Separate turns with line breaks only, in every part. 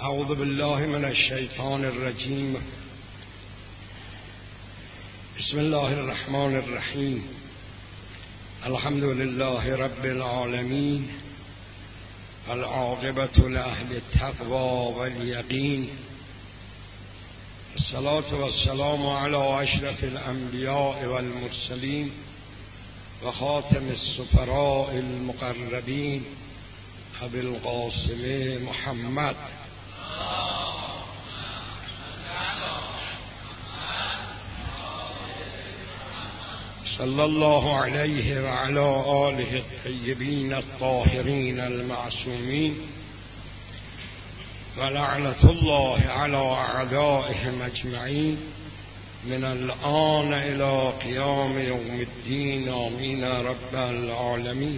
اعوذ بالله من الشیطان الرجیم. بسم الله الرحمن الرحیم. الحمد لله رب العالمین. العاقبة لأهل التقوى واليقین. الصلاة والسلام على أشرف الأنبياء والمرسلين وخاتم السفراء المقربين أبي القاسم محمد صلى الله عليه وعلى آله الطيبين الطاهرين المعصومين ولعنة الله على أعدائهم أجمعين من الآن إلى قيام يوم الدين آمين رب العالمین.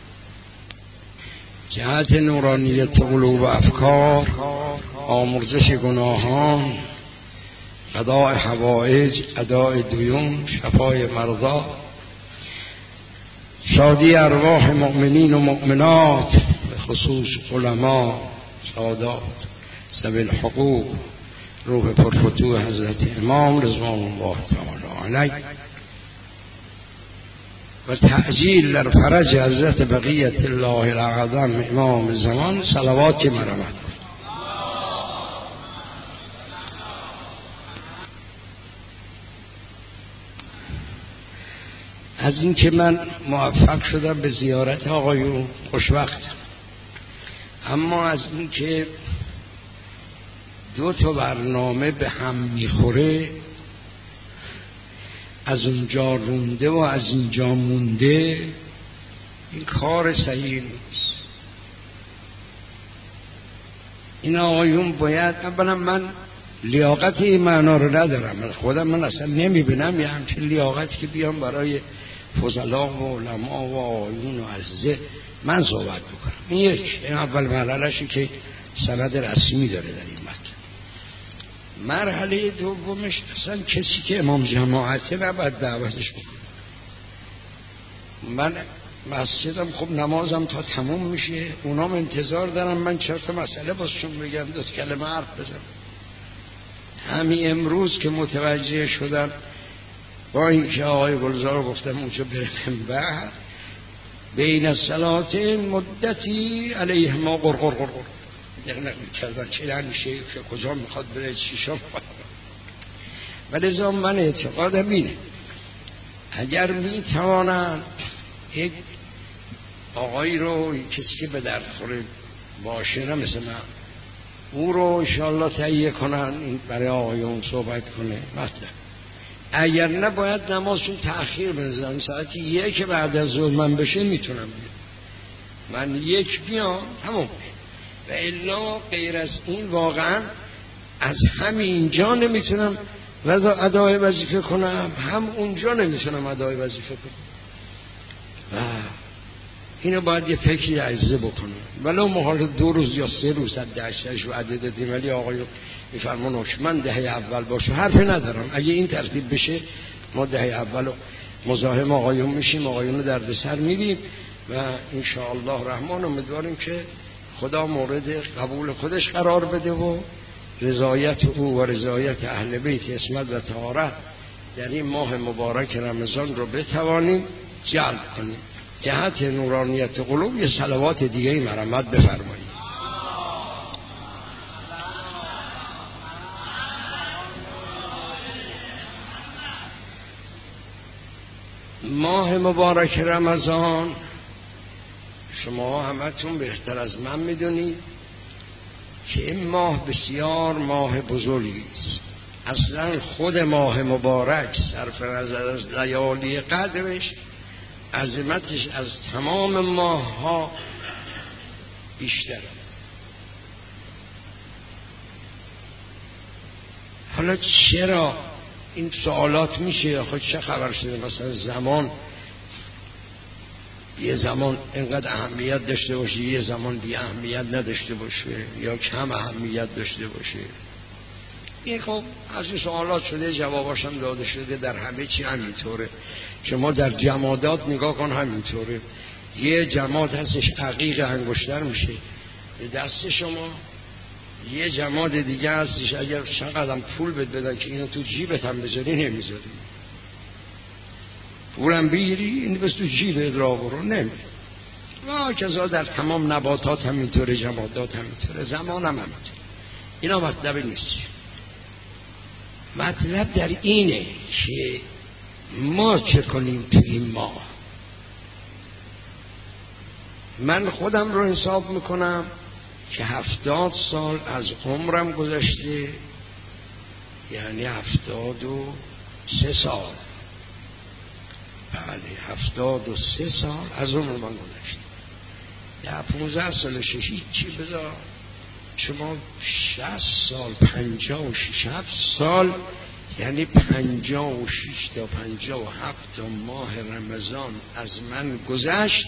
جهت نورانیت قلوب و افکار، آمرزش گناهان، قضاء حوائج، اداء دیون، شفای مرضا، شادی ارواح مؤمنین و مؤمنات، به خصوص علما، سادات، ذوی الحقوق، روح پرفتوح حضرت امام رضوان الله تعالی علیه و تعجیل در فرج حضرت بقیت الله الاعظم امام زمان صلوات مرحمت. از این که من موفق شدم به زیارت آقایون خوشوقتم، اما از این که دو تا برنامه به هم میخوره، از اونجا رونده و از اینجا مونده، این کار صحیح نیست. این آقایون باید، اولا من لیاقت این معنا رو ندارم، خودم من اصلا نمیبینم یه همچین لیاقتی که بیام برای فضلا و علما و آقایون و عزیزه من صحبت بکنم. این اول مرحله‌شی که سند رسمی داره در این متن. مرحله دومش اصلا کسی که امام جماعته نباید دعوتش بکنه. من مسجدم خب نمازم تا تموم میشه، اونام انتظار دارم من چند تا مسئله باشون بگم، دو کلمه حرف بزنم. همین امروز که متوجه شدم با اینکه آقای گلزار گفتم اونجا برم بعد بین الصلاتین مدتی علیه ما قرقر یعنی کردن چه یعنی شیخ کجا میخواد بره چی شد. ولی من اعتقادم اینه اگر میتوانن یک آقایی رو کسی که به درد خوره باشه نه مثل من او رو انشاءالله تهیه کنن برای آقایون صحبت کنه مطلب. اگر نه باید نمازشون تأخیر بزنن، ساعتی 1 بعد از ظهر من بشه میتونم بیام، من 1 بیام تمام. و الا غیر از این واقعا از همینجا نمیتونم ادای وظیفه کنم، هم اونجا نمیتونم ادای وظیفه کنم. و اینو باید یه فکری عجزه بکنم. ولو محال 2 روز یا 3 روز از دشتش و عدد دادیم، ولی آقایون میفرمان من دهه اول باشه، حرفی ندارم. اگه این ترتیب بشه ما دهه اول مزاحم آقایون میشیم، آقایون رو درد سر میدیم و انشاءالله رحمان امیدواریم که خدا مورد قبول خودش قرار بده و رضایت او و رضایت اهل بیت اسمت و طهارت در این ماه مبارک رمضان رو بتوانیم جلب کنیم. جهت نورانیت قلوب یه صلوات دیگه مرحمت بفرمایید. ماه مبارک رمضان شما همتون بهتر از من میدونید که این ماه بسیار ماه بزرگی است. اصلا خود ماه مبارک صرف نظر از لیالی قدرش عظمتش از تمام ماه ها بیشتره. حالا چرا این سوالات میشه؟ خود چه خبر شده مثلا زمان یه زمان اینقدر اهمیت داشته باشه، یه زمان بی اهمیت نداشته باشه یا کم اهمیت داشته باشه؟ این خب از این سوالات شده، جواباشم داده شده. در همه چی همینطوره. شما در جمادات نگاه کن همینطوره. یه جماد هستش عقیق انگشتر میشه به دست شما، یه جماعت دیگه هستش اگر چقدر پول بدن که اینو تو جیبت هم بذاری نمیذاری، پولم بگیری این بس تو جیبت را برو نمیذاری. کذا در تمام نباتات همینطوره، جمادات همینطوره، زمان هم همینطوره. اینا مطلب نیست. مطلب در اینه که ما چه کنیم تو این ماه. من خودم رو حساب میکنم که 70 سال از عمرم گذشته، یعنی 73 سال. بله 73 سال از عمر من گذشته. یا 15 سال هیچی بذار شما 60 سال 56 سال، یعنی 56 تا 57 تا ماه رمضان از من گذشت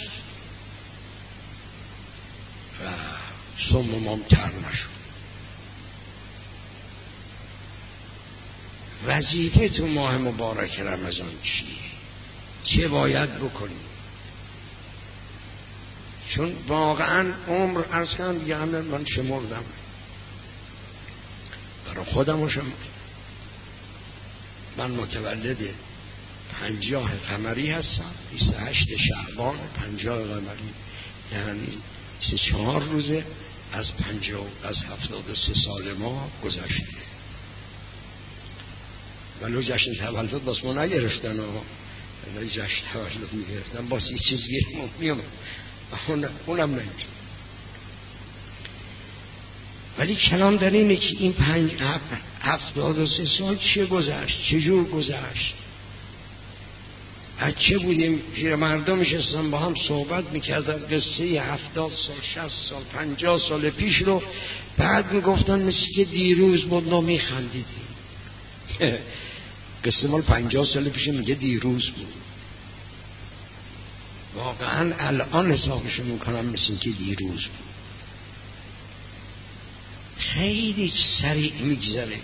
و صممم تر نشد. وظیفه تو ماه مبارک رمضان چیه؟ چه باید بکنیم؟ چون واقعا عمر عرض کنم دیگه همه من شمردم، برای خودم رو شمردم. من متولد 50 قمری هستم، 28 شعبان 50 قمری، یعنی 3-4 روزه از 73 سال ما گذشته. ولو جشن تولد باز ما نگرفتن، ولی جشن تولد میگرفتن باز یه چیز گیرم میامد، اونم نمیتون. ولی کلام در اینه که این 73 سال چه گذشت، چجور گذشت، از چه بودیم پیر مردم میشستن با هم صحبت میکردن قصه 70 سال 60 سال 50 سال پیش رو، بعد میگفتن مثل که دیروز بود ما میخندیدیم. قصه مال 50 سال پیش میگه دیروز بود، واقعا الان حسابشو میکنم مثل که دیروز بود. خیلی سریع میگذره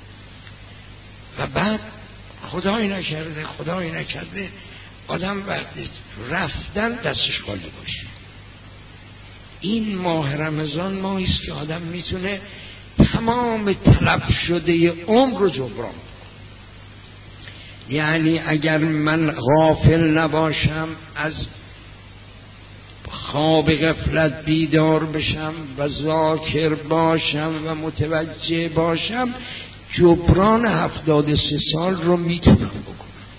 و بعد خدایی نکرده آدم وقتی رفتن دستش خالی باشه. این ماه رمضان ماهی است که آدم میتونه تمام تلف شده عمر رو جبران کنه. یعنی اگر من غافل نباشم، از خواب غفلت بیدار بشم و ذاکر باشم و متوجه باشم، جبران 73 سال رو میتونم بکنم.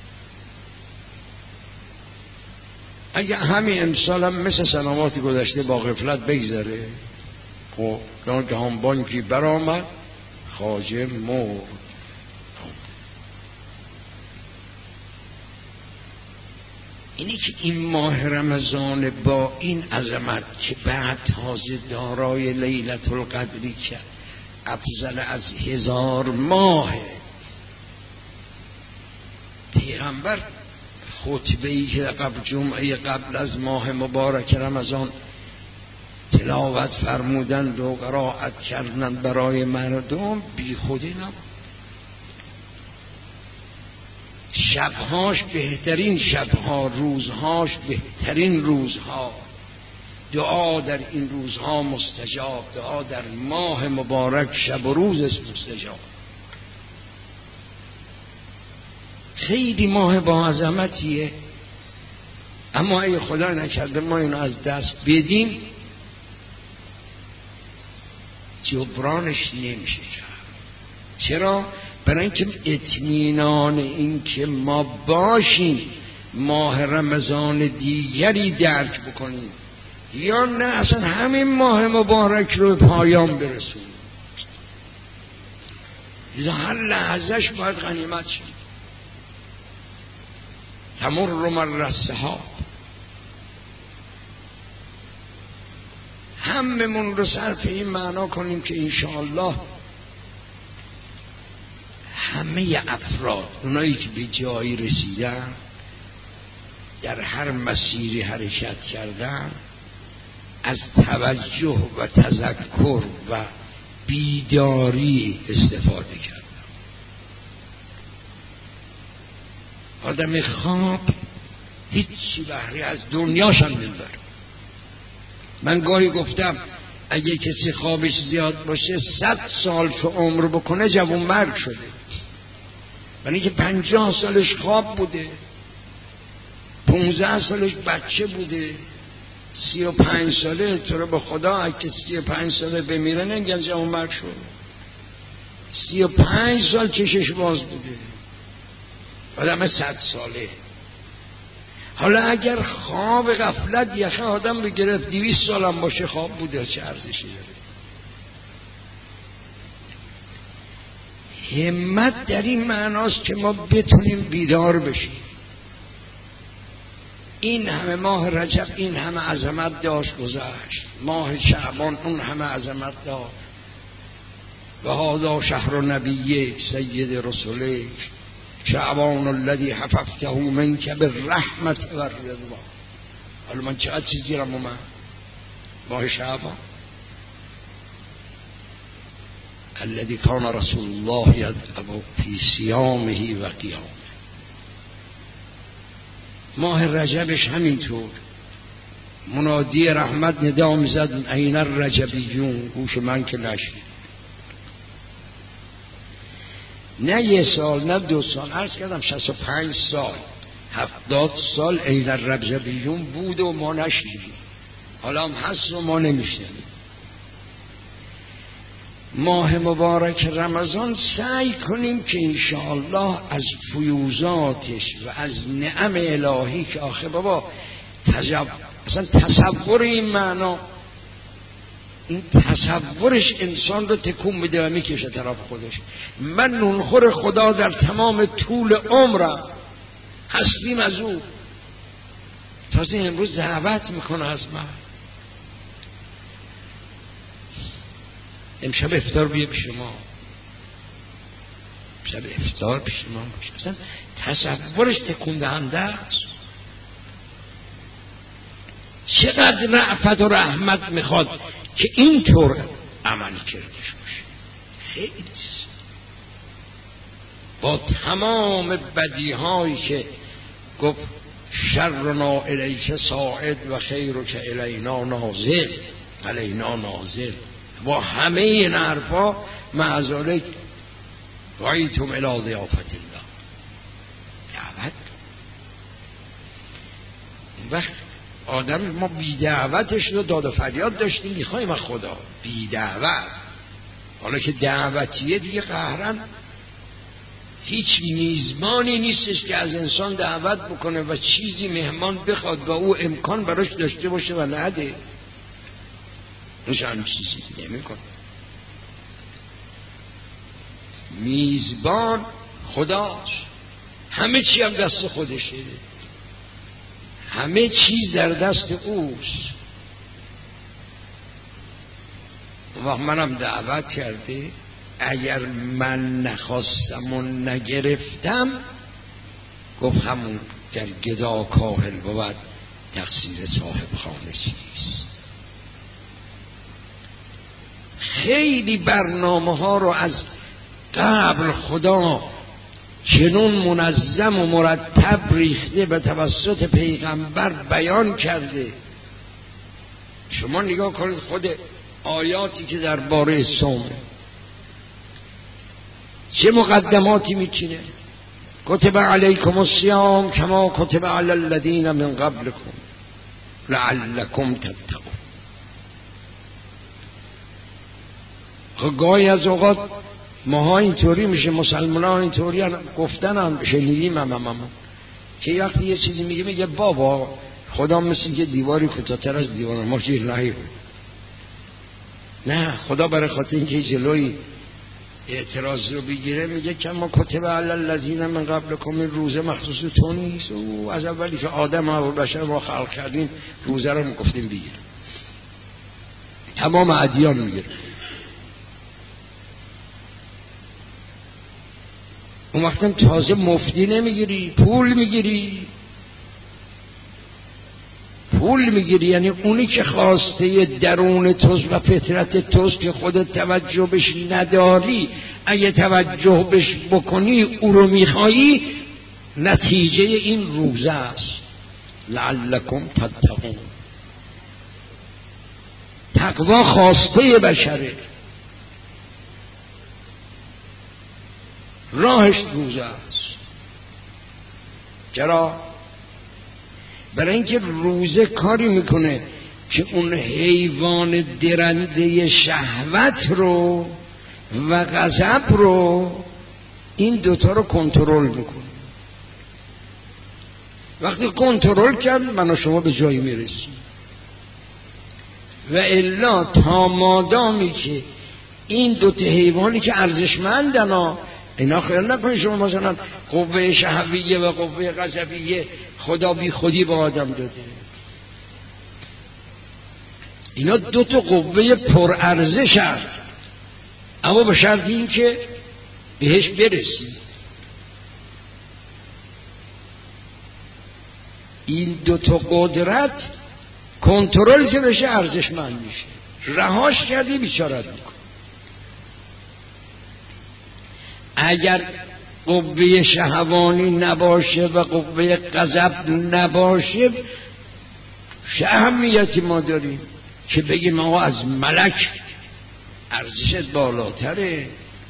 اگه همین امسالم مثل سنوات گذشته با غفلت بگذره، خب که هم بانکی برآمد خواجه مرد. اینی که این ماه رمضان با این عظمت که بعد تازه دارای لیلت القدری که افضل از 1000 ماه، پیغمبر خطبه‌ای که جمعه قبل از ماه مبارک رمضان تلاوت فرمودند و قرائت کردند برای مردم، بی خودی نبود. شبهاش بهترین شبها، روزهاش بهترین روزها، دعا در این روزها مستجاب، دعا در ماه مبارک شب و روز مستجاب. خیلی ماه با عظمتیه، اما اگه خدا نکرده ما اینو از دست بدیم جبرانش نمیشه. چرا؟ برای اینکه اطمینان این که ما باشیم ماه رمضان دیگری درک بکنیم یا نه اصلا همین ماه مبارک رو پایان برسونیم. لذا هر لحظهش باید غنیمت شد. تمر مر السحاب، هممون رو صرف این معنا کنیم که انشاءالله همه افراد، اونایی که به جایی رسیدن، در هر مسیری حرکت کردن، از توجه و تذکر و بیداری استفاده کردن. آدم خواب هیچی بهره از دنیاش هم نمیبره. من گاهی گفتم اگه کسی خوابش زیاد باشه 100 سال که عمر بکنه جوانمرگ شده، یعنی که 50 سالش خواب بوده، 15 سالش بچه بوده، 35 ساله. تو رو به خدا اگه 35 ساله بمیره نمیگن جوانمرگ شد. 35 سال چشش باز بوده، آدم 100 ساله. حالا اگر خواب غفلت یخه آدم بگرفت 200 سالم باشه خواب بوده، چه ارزشی داره؟ همت در این معناست که ما بتونیم بیدار بشیم. این همه ماه رجب این همه عظمت داشت گذشت، ماه شعبان اون همه عظمت داشت. و هذا شهر نبیه سید رسوله شعبان الذی حففته منک بالرحمت و الرضوان. حالا من چقدر چیزی را ماه شعبان الذي كان رسول الله يدعو في صيامه و قیامه. ماه رجبش همینطور منادی رحمت ندا میزد عین الرجبیون. گوش من که نشید، نه 1 سال نه 2 سال، عرض کردم 65 سال 70 سال عین الرجبیون بود و ما نشیدیم. حالا هم هست و ما نمیشنیم. ماه مبارک رمضان سعی کنیم که انشاءالله از فیوزاتش و از نعم الهی که آخه بابا اصلا تصور این معنا، این تصورش انسان رو تکون میده و میکشه طرف خودش. من نونخور خدا در تمام طول عمرم هستیم از او، تازه امروز دعوت میکنه از من امشب افطار بیا پیش ما، امشب افطار پیش ما باشه. اصلا تصورش تکون دهنده است. چقدر رأفت و رحمت میخواد که اینطور عمل کردش باشه. خیلی با تمام بدیهایی که گفت شرنا الیک صاعد و خیرک الینا نازل، الینا نازل، با همه این حرفا معذالک رایتم الی ضیافت الله دعوت. اون وقت آدم ما بی دعوتش رو داد و فریاد داشتیم میخوایم از خدا، بی دعوت. حالا که دعوتیه دیگه قهرن هیچ میزبانی نیستش که از انسان دعوت بکنه و چیزی مهمان بخواد و او امکان براش داشته باشه و نده. هم چیزی نمی کنه. میزبان خداست، همه چی هم دست خودشه، همه چیز در دست اوست. و منم دعوت کرده اگر من نخواستم و نگرفتم، گفت همون در گدا کاهل بود تقصیر صاحب خانه چیست. خیلی برنامه ها رو از قبل خدا چنون منظم و مرتب ریخته به توسط پیغمبر بیان کرده. شما نگاه کنید خود آیاتی که درباره صوم چه مقدماتی میچینه. کتب علیکم الصیام کما کتب علی الذین من قبلکم لعلکم تتقون. گاهی از اوقات ماها اینطوری میشه، مسلمان ها اینطوری گفتن هم شنیدیم هم که وقتی یه چیزی میگه بابا خدا مثل که دیواری کوتاه‌تر از دیوار ما چیز نهی. نه، خدا برای خاطر اینکه جلوی اعتراض رو بگیره میگه که ما کتب علی الذین من قبلکم، این روزه مخصوص تو نیست. و از اولی که آدم و بشر ما خلق کردیم روزه رو میگفتیم بگیر، تمام ادیان میگیره. اون وقتم تازه مفتی نمیگیری، پول میگیری. پول میگیری یعنی اونی که خواسته درون توست و فطرت توست که خودت توجه بش نداری، اگه توجه بش بکنی او رو میخوایی، نتیجه این روزه است. لعلکم تتقون. تقوا خواسته بشره، راهش روزه است. چرا؟ برای اینکه روزه کاری میکنه که اون حیوان درنده شهوت رو و غضب رو، این دوتا رو کنترل میکنه. وقتی کنترل کرد من و شما به جایی میرسیم. و الا تا مادامی که این دوتا حیوانی که ارزشمندن، اینا خیال نکنید شما مثلا قوه شهویه و قوه غضبیه خدا بی خودی به آدم داده. اینا دوتا قوه پرارزش هست، اما به شرط این که بهش برسی. این دوتا قدرت کنترل که بشه ارزشمند میشه، رهاش کردی بیچارت میکن. اگر قوه شهوانی نباشه و قوه غضب نباشه، چه اهمیتی ما داریم که بگیم ما از ملک ارزشت بالاتره،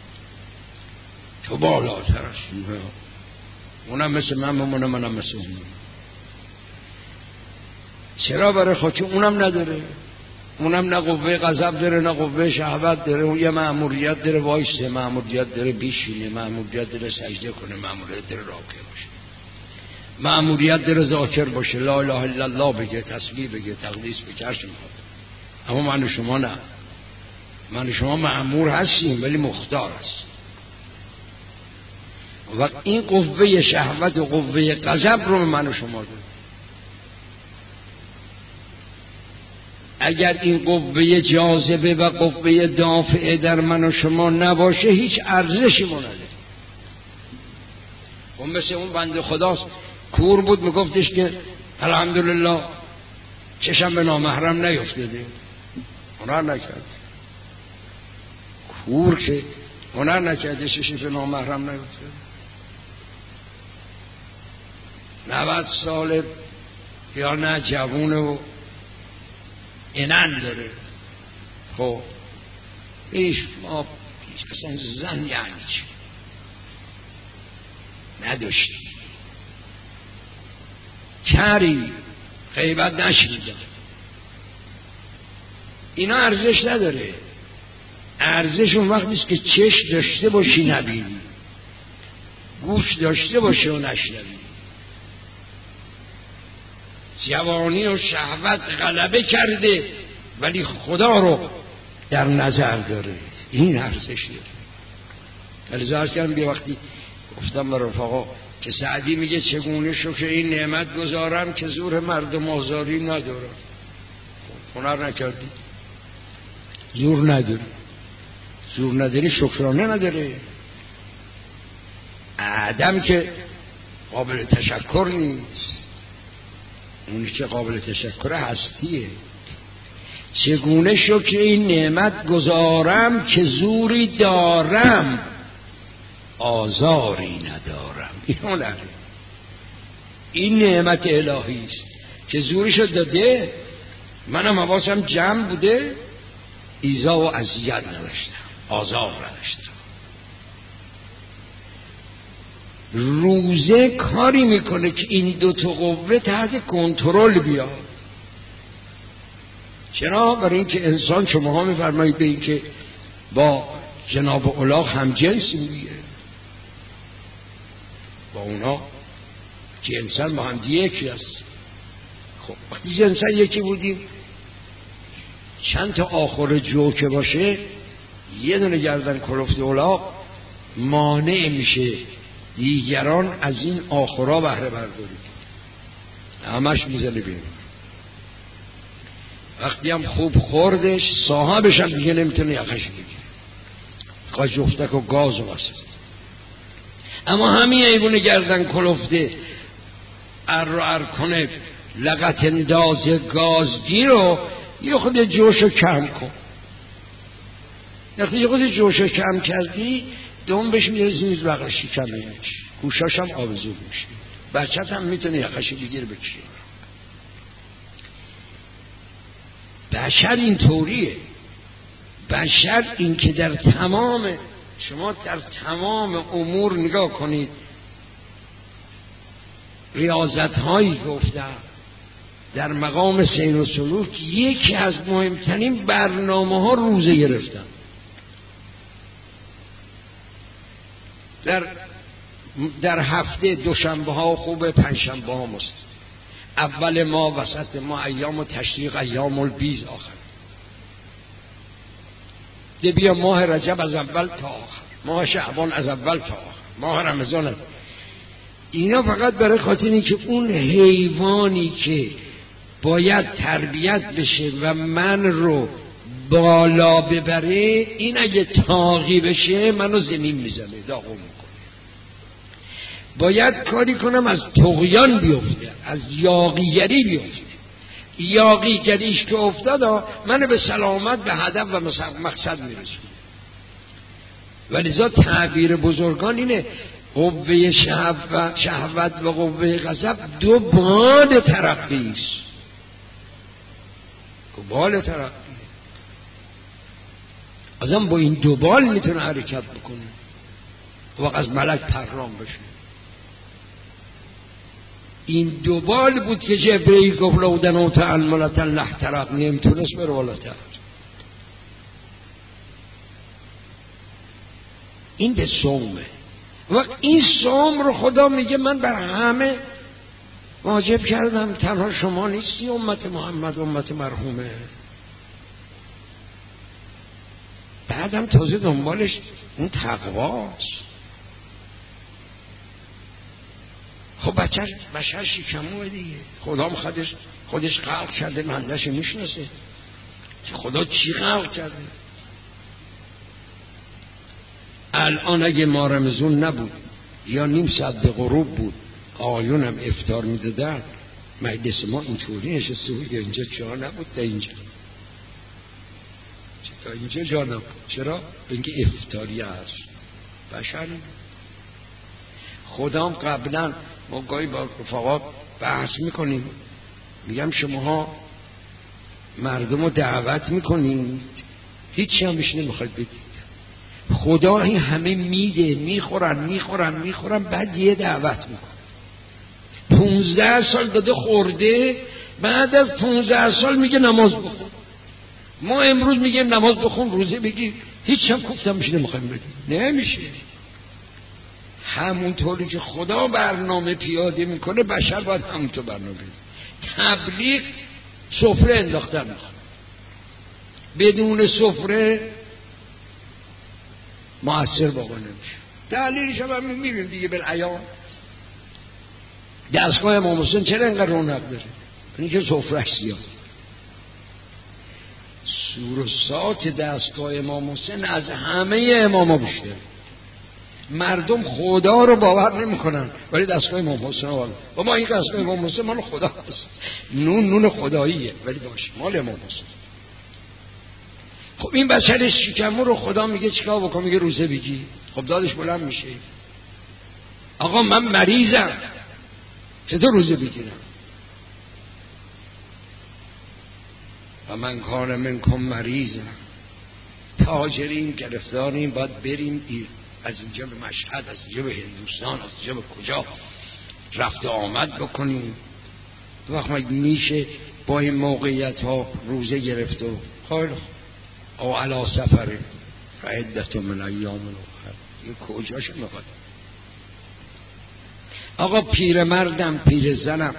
تو بالاتر هستی، اونم مثل من بمونه منم مثل اون. چرا؟ برای خودش اونم نداره، اونم نه قوه غضب داره نه قوه شهوت داره. اون یه مأموریت داره وایسه، مأموریت داره بیشینه، مأموریت داره سجده کنه، مأموریت داره راکع باشه، مأموریت داره ذاکر باشه، لا اله الا الله بگه، تسبیح بگه، تقدیس بگه، هر چی میخواد. اما من و شما نه، من و شما مأمور هستیم ولی مختار هستیم. و این قوه شهوت و قوه غضب رو من و شما داره. اگر این قوه جاذبه و قوه دافعه در من و شما نباشه، هیچ ارزشی ما نداره. اون مثل اون بنده خداست، کور بود میگفتش که الحمدلله چشم به نامحرم نیفتاده. هنر نکرد. کور که هنر نکرده چشم به نامحرم نیفتاده. 90 ساله یا نه جوونه و اینن داره. خب ایش ما اصلا زن یعنی چی نداشتی، کری غیبت نشیدن، اینا ارزش نداره. ارزش اون وقتی است که چشم داشته باشی نبینی، گوش داشته باشی و نشنوی. جوانی و شهوت غلبه کرده ولی خدا رو در نظر داره، این ارزش داره. الزار کردم یه وقتی گفتم به رفقا که سعدی میگه چگونه شکر این نعمت گذارم که زور مردم آزاری ندارم. هنر نکردی، زور نداری، زور نداری شکرانه نداره. آدم که قابل تشکر نیست، اونی که قابل تشکر هستیه. چگونه شکر این نعمت گذارم که زوری دارم آزاری ندارم. این نعمت الهی است که زوریشو داده، منم حواسم جمع بوده، ایذا و اذیت نداشتم، آزار نداشتم. روزه کاری میکنه که این دوتا قوه تحت کنترل بیاد. چرا؟ برای اینکه انسان، شماها میفرمایید به این که با جناب الاغ هم جنسی میگه، با اونا که انسان با هم یکی است. خب وقتی جنسا یکی بودیم، چند تا آخر جوکه باشه، یه دونه گردن کلفت الاغ مانع میشه دیگران از این آخرها بهره برداری، همش میزنه بیرون. وقتی هم خوب خوردش، صاحبش هم دیگه نمیتونه یقش بگیره، قا جفتک و گاز و واسه. اما همین ایوون گردن کلفته ار کنه لغت انداز گازگیر رو یه خود جوشو کم کن. وقتی یه خود جوشو کم کردی، دنبش میره زیر بغل شکمش، گوشاش هم آبزور میشه، بچت هم میتونه یقش بگیره بکشه. بشر این طوریه. بشر این که در تمام، شما در تمام امور نگاه کنید، ریاضت هایی گفتن در مقام سیر و سلوک، یکی از مهمترین برنامه ها روزه گرفتن. در هفته دوشنبه ها خوبه، پنجشنبه ها مست، اول ما، وسط ما، ایام و تشریق، ایام البیض آخر. ده بیا ماه رجب از اول تا آخر، ماه شعبان از اول تا آخر، ماه رمضان از اینا فقط برای خاطر اینه که اون حیوانی که باید تربیت بشه و من رو بالا ببره، این اگه تاقی بشه منو زمین میزنه، داغون میکنه. باید کاری کنم از طغیان بیفته، از یاغیگری بیفته. یاغیگریش که افتاد منو به سلامت، به هدف و مقصد میرسونه. ولذا تعبیر بزرگان اینه: قوه شهوت و قوه غضب دو بال ترقی است. دو بال ترقی، آدم با این دو بال میتونه حرکت بکنه و از ملک پرام بشه. این دو بال بود که جبرئیل گفت لو دنوت الملة لاحترق، نمیتونست بره بالاتر. این به صومه. و این صوم رو خدا میگه من بر همه واجب کردم، تنها شما نیستی امت محمد، امت مرحومه. بعدم تازه دنبالش اون تقواست. خب بشر شکموه دیگه. خدا خودش خلق کرده، مندش میشناسه که خدا چی خلق کرده. الان اگه ما رمضان نبود یا نیم ساعت به غروب بود، آقایونم افطار میدادن، مجلس ما اینطوری نشسته بود. اینجا جا نبود، تا اینجا، تا اینجا جا نبود. چرا؟ اینکه افطاری هست. بشر خدام قبلا ما گاهی با رفقات بحث میکنیم، میگم شماها مردم رو دعوت میکنید، هیچی هم بهش نمیخواید بدید. خدا این همه میده، میخورن، بعد یه دعوت میکنه. 15 سال داده خورده، بعد از 15 سال میگه نماز بخون. ما امروز میگیم نماز بخون، روزه بگیر، هیچ هم گفتم بهش نمیخوایم بدید. نمیشه. همونطوری که خدا برنامه پیاده میکنه، بشر باید همونطور برنامه پیاده. تبلیغ سفره انداختن میخواد، بدون سفره مؤثر باقا نمیشه. دلیلش هم میبینیم دیگه بالعیان. دستگاه امام حسین چرا اینقدر رونق داره؟ اینکه سفرهش زیاد. سورسات دستگاه امام حسین از همه اماما بیشتره. مردم خدا رو باور نمیکنن ولی دستگاه امام حسین و ما این دستگاه امام حسین مال خدا هست، نون خداییه، ولی باشه مال امام حسین. خب این بشر شکمو رو خدا میگه چیکار بکن؟ میگه روزه بگی. خب دادش بلند میشه. آقا من مریضم، چطور روزه بگیرم؟ و من کار منکم مریضم، تاجرین گرفتارین، باید بریم از اینجا به مشهد، از اینجا به هندوستان، از اینجا به کجا رفت آمد بکنیم. تو وقت میشه با این موقعیت ها روزه گرفت و خیلی او علا سفر فعدت من ایام اخر. این کجاش میخواد؟ آقا پیرمردم، پیرزنم،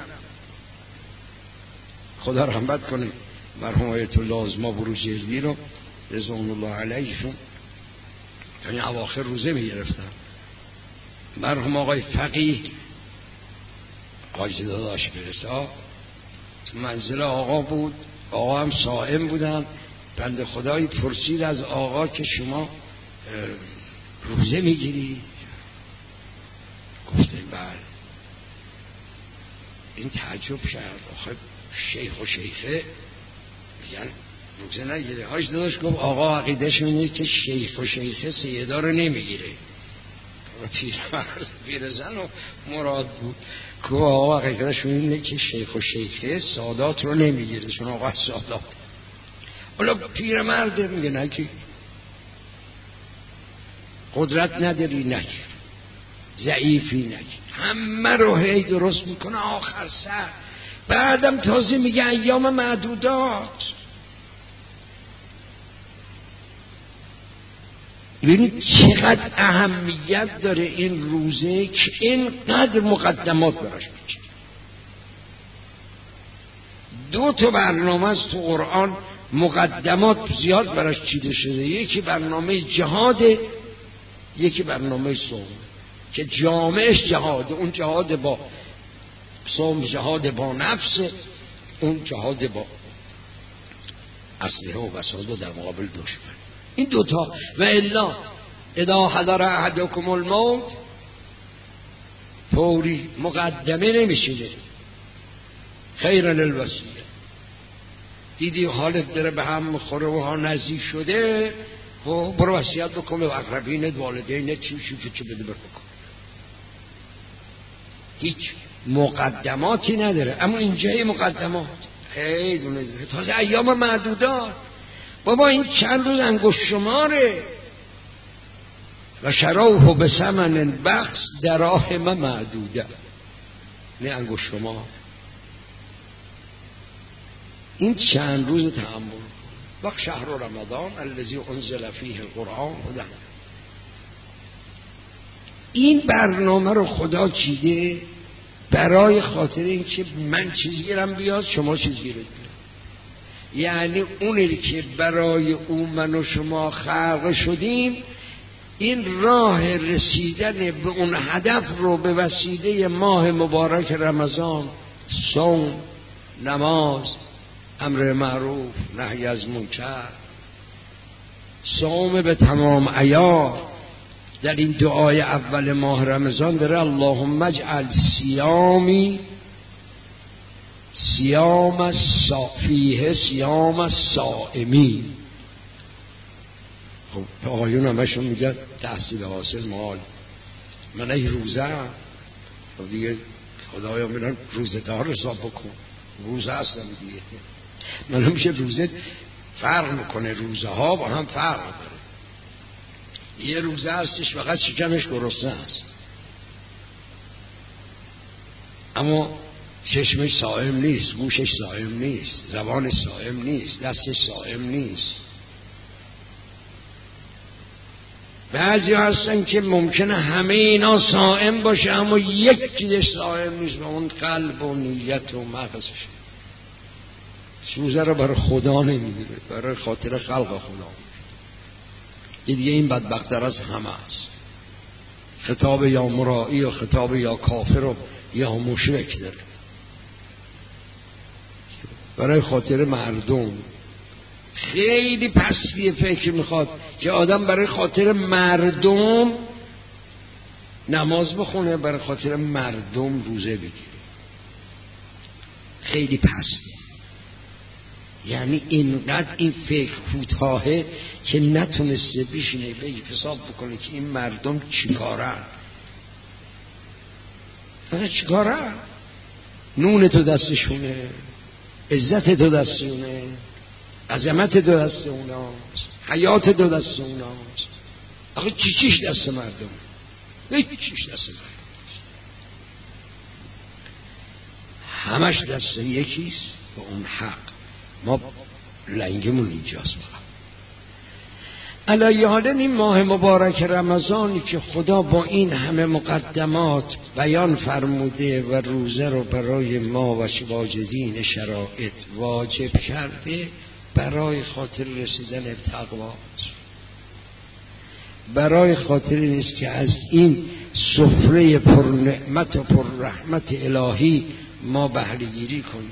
خدا رحمت کنه مرحوم آیت الله آزما بروجردی رو رضوان الله علیهشون، یعنی اواخر روزه میگرفتن. مرحوم آقای فقیه حاجی داداش برسا تو منزل آقا بود، آقا هم صائم بودن. بنده خدایی پرسید از آقا که شما روزه میگیری؟ گفته بله. این تعجب کرد، آخه شیخ و شیخه میگن روزه نگیره. حاج داداش گفت آقا عقیدهش اینه که شیخ و شیخه سیدا رو نمیگیره. پیرزن و مراد بود که آقا عقیدهش اینه که شیخ و شیخه سادات رو نمیگیره، چون آقا سادات. حالا پیرمرد میگه نگیر، قدرت نداری نگیر، ضعیفی نگیر، همه رو هی درست میکنه. آخر سر بعدم تازه میگه ایام معدودات. ببینید چقدر اهمیت داره این روزه که اینقدر مقدمات براش میچینه. 2 برنامه از تو قرآن مقدمات زیاد براش چیده شده. یکی برنامه جهاده، یکی برنامه صوم که جامعش جهاده. اون جهاد با صوم جهاد با نفس، اون جهاد با اسلحه و وسایل در مقابل دشمن. این 2 و الا اذا حضر احدکم الموت فوری مقدمه نمیشینه. خیرا الوصیه. دیدی حالت داره به هم میخوره و ها نزدیک شده، خب برو وصیت بکن به اقربینت، والدینت، چی بده بکن. هیچ مقدماتی نداره. اما اینجا مقدمات خیلی دونه داره. تازه ایام معدودات. بابا این چند روز انگشت شماره. و شروه به ثمن بخس دراهم معدوده. نه انگشت شمار. این چند روز تحمل وقت شهر رمضان الذی انزل فیه القرآن هدی. این برنامه رو خدا چیده برای خاطر این که من چیز گیرم بیاد، شما چیز گیرت بیاد. یعنی اونی که برای اون من و شما خلق شدیم، این راه رسیدن به اون هدف رو به وسیله ماه مبارک رمضان، صوم، نماز، امر معروف، نهی از منکر، صوم به تمام عیار. در این دعای اول ماه رمضان داره اللهم اجعل صیامی صیام فیه صیام الصائمین. خب آقایون همشون میگن تحصیل حاصل مال. من ای روزه خب دیگه خدایا میرن روزه دار حساب بکن. روزه هستم دیگه. من همیشه روزه فرق میکنه. روزه ها با هم فرق داره. یه روزه هستش فقط شکمش گرسنه است، اما چشمش صائم نیست، گوشش صائم نیست، زبانش صائم نیست، دستش صائم نیست. بعضی هستن که ممکنه همه اینا صائم باشه اما یک چیزش صائم نیست، و اون قلب و نیت و مغزش. روزه رو برای خدا نمیگیره، برای خاطر خلق خدا. دیگه این بدبخت‌تر از همه است. خطاب یا مرائی و خطاب یا کافر و یا مشرک داره. برای خاطر مردم خیلی پستی فکر میخواد که آدم برای خاطر مردم نماز بخونه، برای خاطر مردم روزه بگیره. خیلی پستی. یعنی اینقدر این فکر کوتاهه که نتونسته بشینه بگی حساب بکنه که این مردم چیکارن. چیکارن؟ نون تو دستشونه، عزت تو دستشونه، عظمت تو دست اوناست، حیات تو دست اوناست. آخه چیش دست مردم؟ چیش دست مردم؟ همش دست یکیست و اون حق. ما لنگمون اینجاست. علی حال این ماه مبارک رمضانی که خدا با این همه مقدمات بیان فرموده و روزه رو برای ما و واجدین شرایط واجب کرده، برای خاطر رسیدن به تقوا، برای خاطر نیست که از این سفره پر نعمت و پر رحمت الهی ما بهره گیری کنیم.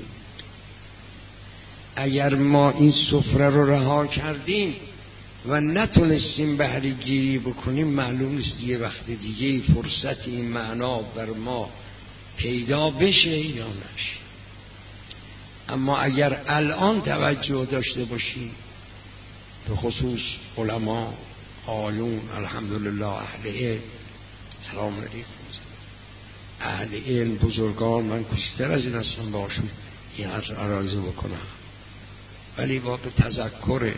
اگر ما این سفره رو رها کردیم و نتونستیم بهره گیری بکنیم، معلوم نیست دیگه وقت دیگه فرصت این معنا بر ما پیدا بشه یا نشه. اما اگر الان توجه داشته باشیم، به خصوص علما، آیون، الحمدلله اهل علم، سلام علیکم، اهل علم، بزرگان، من کشتر از این هستم باشون این عرض بکنم. ولی با به تذکره.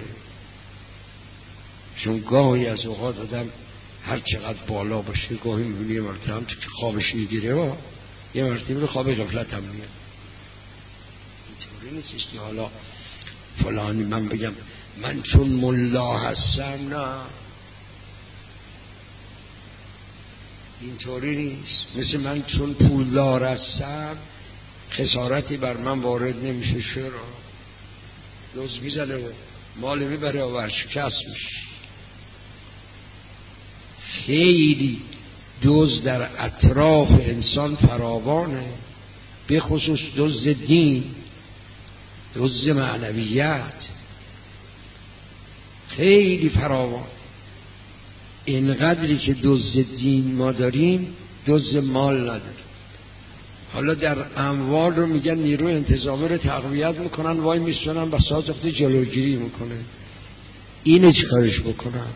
چون گاهی از اوقات آدم هر چقدر بالا باشه گاهی میبینی یه مرتبه هم که خوابش میگیره یه مرتبه خواب غفلت هم میاد. اینطوری نیستش که حالا فلانی من بگم من چون ملا هستم، نه اینطوری نیست. مثل من چون پولدار هستم خسارتی بر من وارد نمیشه. چرا؟ دزد میزنه و مال میبره و ورشکست میشه. خیلی دزد در اطراف انسان فراوانه، به خصوص دزد دین، دزد معنویت خیلی فراوان. اینقدری که دزد دین ما داریم دزد مال نداریم. حالا در اموال رو میگن نیروی انتظامی رو تقویت میکنن، وای میستونن بساط وقتی جلوگیری میکنه. اینو چیکارش بکنم؟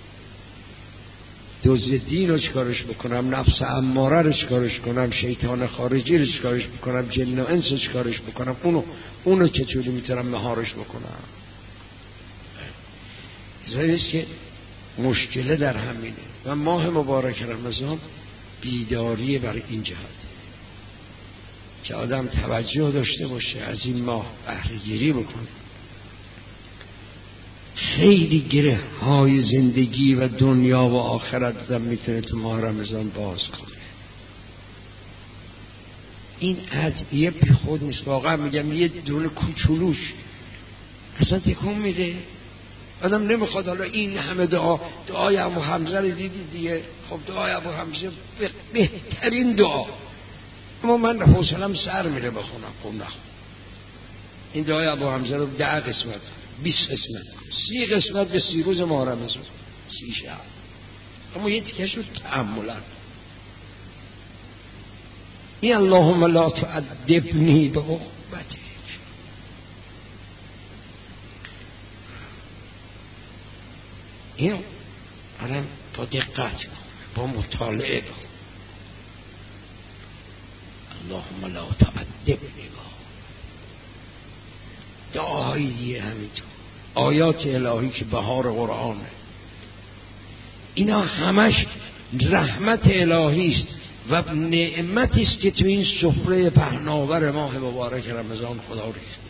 دزد دین رو چیکارش بکنم؟ نفس اماره رو چیکارش کنم؟ شیطان خارجی رو چیکارش بکنم؟ جن و انس رو چیکارش بکنم؟ اونو چطوری میتونم مهارش بکنم؟ زیرش که مشکله در همینه. و ماه مبارک رمضان بیداری برای این جهت که آدم توجه داشته باشه، از این ماه بهره گیری بکنه. خیلی گره های زندگی و دنیا و آخرت آدم میتونه تو ماه رمضان باز کنه. این ادعیه بی خود نیست، واقعا میگم یه دونه کوچولوش اصلا تکون میده. آدم نمیخواد حالا این همه دعای ابو حمزه رو دیدی دیگه. خب دعای ابو حمزه بهترین دعا، اما من حوصله‌ام سر میره بخونم. خب نخون این دعای ابو حمزه رو 10 قسمت 20 قسمت 30 قسمت به 30 روز ماه رمضان 30 شب، اما یه تیکش رو تأملن. این اللهم لا تعذبنی به عقوبتک، اینو آدم با دقت با مطالعه اللهم لا تعذبنی. دعایی دیگه همینطور، آیات الهی که بهار قرآنه، اینا همش رحمت الهی است و نعمتی است که تو این سفره پهناور ماه مبارک رمضان خدا ریخته.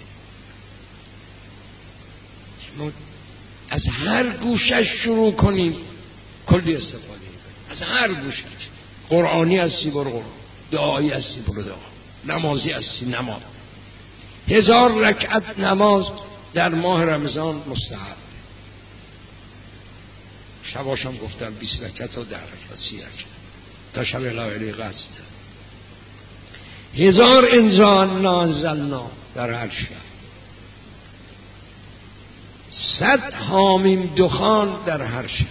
ما از هر گوشش شروع کنیم کلی استفاده کنیم. از هر گوشش، قرآنی هستی برو قرآن، دعایی هستی برو دعا، نمازی هستی نماز. 1000 رکعت نماز در ماه رمضان مستحب. شباشم گفتم 20 رکعت و 10 رکعت 30 رکعت تا شب لیله قدر. 1000 انزا نازلنا در هر شب، 100 حامیم دخان در هر شب.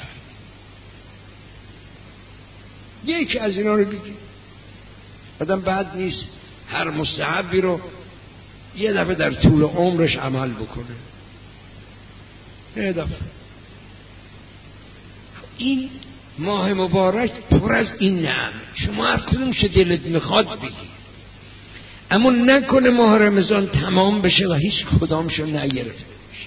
یکی از اینا رو بگی آدم بد نیست هر مستحبی رو یه دفعه در طول عمرش عمل بکنه. یه دفعه این ماه مبارک پر از این نعمه، شما هر کدومش دلت میخواد بگی، اما نکنه ماه رمضان تمام بشه و هیچ کدامشو نگرفته بشه.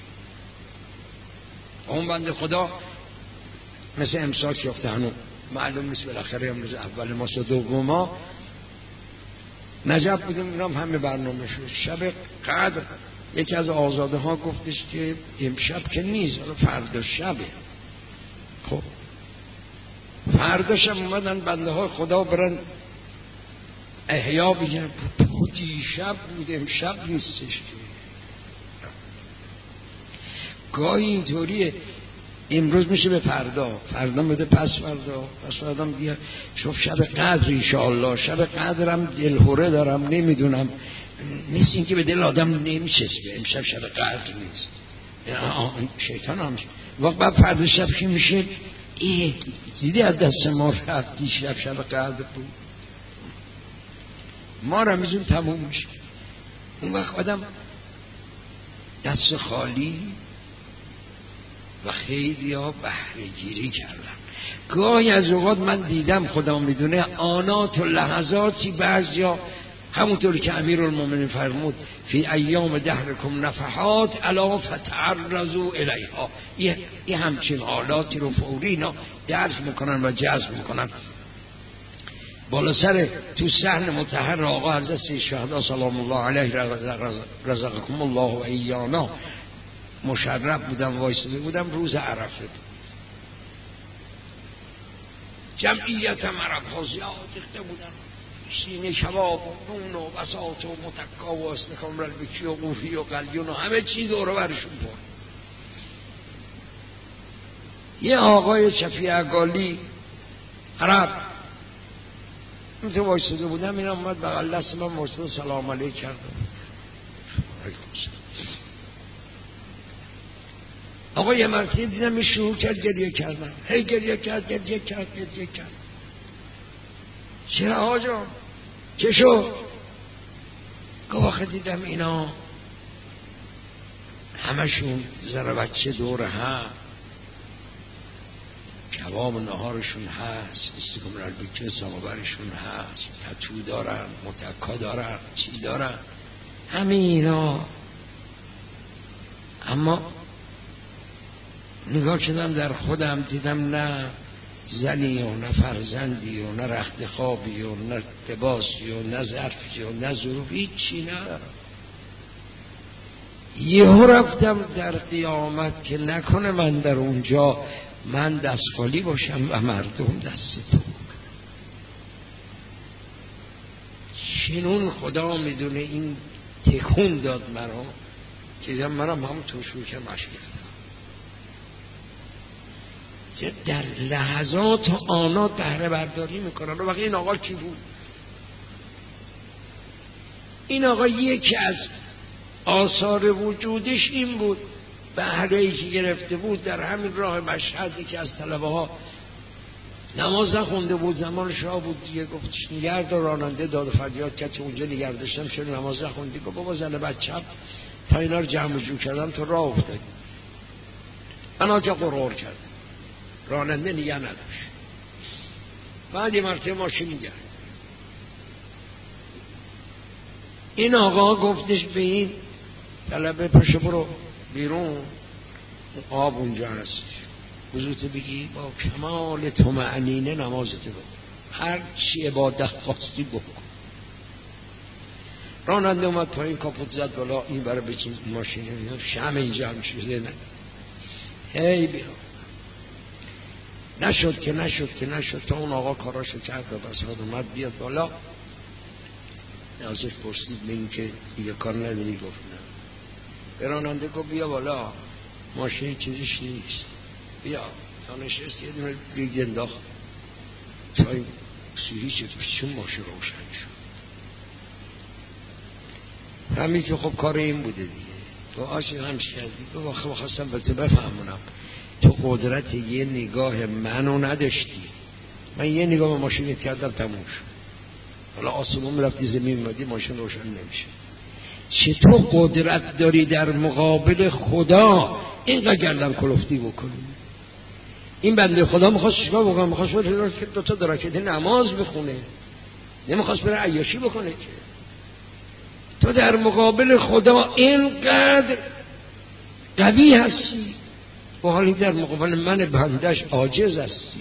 اون بنده خدا مثل امساک یافته هنو معلوم نیست، بالاخره امروز اول ماه و دوم ماه نجف بودیم، اینام همه برنامه شد. شب قدر یکی از آزاده ها گفتش که امشب که نیست، حالا فردا شبه. خب فردا شب اومدن بنده ها خدا برن احیا بگن دیشب بود امشب نیستش. گاهی اینطوریه، امروز میشه به فردا، فردا بده پس فردا بیا شوف شب قدر انشاءالله. شب قدرم دلهوره دارم، نمیدونم، نیست این که به دل آدم نمیچسبه امشب شب قدر نیست. شیطان هم وقت بعد فردا شب که میشه دیدی از دست ما رفت، دیشب شب قدر بود، ما رمضان تموم میشه. اون وقت آدم دست خالی و خیلی ها بهره گیری کردن. گاهی از اوقات من دیدم، خدا میدونه، آنات و لحظاتی بعضیا همونطوری که امیرالمومنین فرمود فی ایام دهرکم نفحات الا فتعرضوا الیها. یه همچین حالاتی رو فوری اینا درک میکنن و جذب میکنن. بالا سر تو صحن مطهر آقا حضرت شهدا سلام الله علیه رزقکم الله و ایانا مشرف بودم، وایساده بودم، روز عرفه بود. جمعیت عرب‌ها زیاد ریخته بودن، سینه شباب و نون و بساط و متکا و استکام رلبکی و قوفی و قلیون و همه چی دور برشون بود. یه آقای شفیع عقالی عرب تو وایساده بودم، این آمد بغل دست من وایساده سلام علیک کردم. آقا یه مرتبه دیدم می شروع کرد گریه کردن، هی گریه کرد. چرا آقا چه شد؟ گفت آخه دیدم اینا همشون زن بچه دور هم، کباب نهارشون هست، استکمال البکه ساموبرشون هست، پتو دارن، متکا دارن، چی دارن، همینا. اما نگاه کردم در خودم، دیدم نه زنی و نه فرزندی و نه رخت خوابی و نه لباسی و نه ظرفی و نه ظروف، هیچی ندارم. یهو رفتم در قیامت که نکنه من در اونجا من دستخالی باشم و مردم دست تو. شنون خدا میدونه این تکون داد مرا که دیدم منم هم تو شروع که مشگفتم. در لحظات آنات بهره برداری میکنن. و بقیه این آقا کی بود؟ این آقا یکی از آثار وجودش این بود، بهره‌ای که گرفته بود در همین راه مشهد که از طلبه ها نماز نخونده بود، زمان شاه بود دیگه، گفتش نگردار، راننده داد و فریاد کرد که اونجا نگه داشتم چرا نماز نخوندی؟ گفت بابا زن بچه‌م تا اینا رو جمع جو کردم تو راه افتادی. من آنجا قرار کردم، راننده نگه نداشت. بعد یه مرتبه ماشین نگه، این آقا گفتش به این طلبه پشو برو بیرون، آب اونجا هست، وضوتو بگی با کمال طمأنینه نمازتو بکن، هر چی عبادت خواستی بکن. راننده اومد پایین، کاپوت زد بالا، این برای بچین ماشین شمع اینجا هم شده نه هی بیا. نشد تا اون آقا کاراشو کرد و بس اومد بیاد بالا. ازش پرسید به این که دیگه کار نداری؟ گفت نه. به راننده گفت بیا بالا، ماشین چیزیش نیست، بیا. تا نشست یه دونه ریگ انداخت تا این سویچ پیچون ماشین روشن شد. همین که خب کار این بوده دیگه. تو عاشق هم شدی. گفت آخه خواستم به تو بفهمونم تو قدرت یه نگاه منو نداشتی. من یه نگاه به ماشینت کردم تموم شد. حالا آسمون میرفتی زمین میمدی ماشین روشن نمیشه. چطور قدرت داری در مقابل خدا اینقدر گردن کلفتی بکنی؟ این بنده خدا میخواست شما بکنه، میخواست بره دو تا درکت نماز بخونه، نمیخواست بره عیاشی بکنه. که تو در مقابل خدا اینقدر قوی هستی و حالی در مقابل من بندش عاجز هستی.